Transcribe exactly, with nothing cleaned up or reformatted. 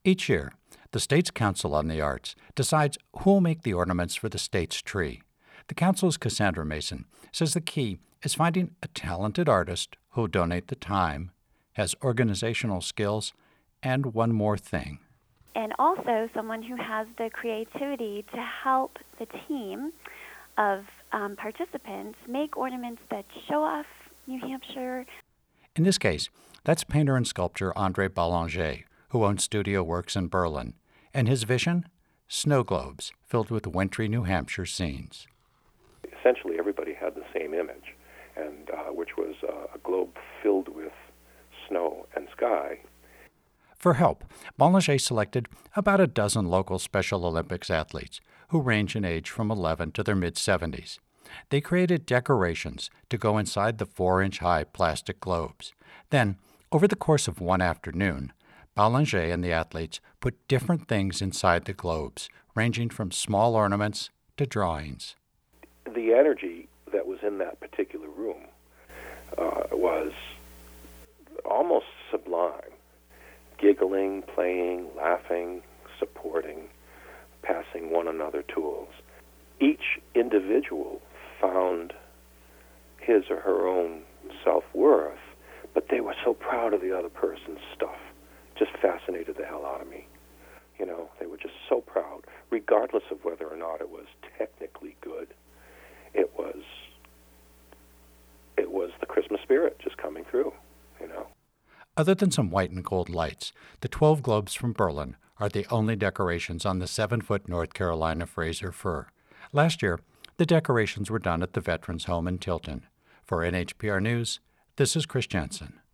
Each year, the state's Council on the Arts decides who'll make the ornaments for the state's tree. The council's Cassandra Mason says the key is finding a talented artist who'll donate the time, has organizational skills, and one more thing. And also someone who has the creativity to help the team of um, participants make ornaments that show off New Hampshire. In this case, that's painter and sculptor Andre Ballanger, who owns Studio Works in Berlin, and his vision? Snow globes filled with wintry New Hampshire scenes. Essentially, everybody had the same image, and uh, which was uh, a globe filled with snow and sky. For help, Ballanger selected about a dozen local Special Olympics athletes who range in age from eleven to their mid-seventies. They created decorations to go inside the four-inch-high plastic globes. Then, over the course of one afternoon, Ballanger and the athletes put different things inside the globes, ranging from small ornaments to drawings. The energy that was in that particular room uh, was almost sublime. Giggling, playing, laughing, supporting, passing one another tools. Each individual found his or her own self-worth, but they were so proud of the other person's stuff. Just fascinated the hell out of me. You know, they were just so proud, regardless of whether or not it was technically good. It was, it was the Christmas spirit just coming through, you know. Other than some white and gold lights, the twelve globes from Berlin are the only decorations on the seven-foot North Carolina Fraser fir. Last year, the decorations were done at the Veterans Home in Tilton. For N H P R News, this is Chris Jensen.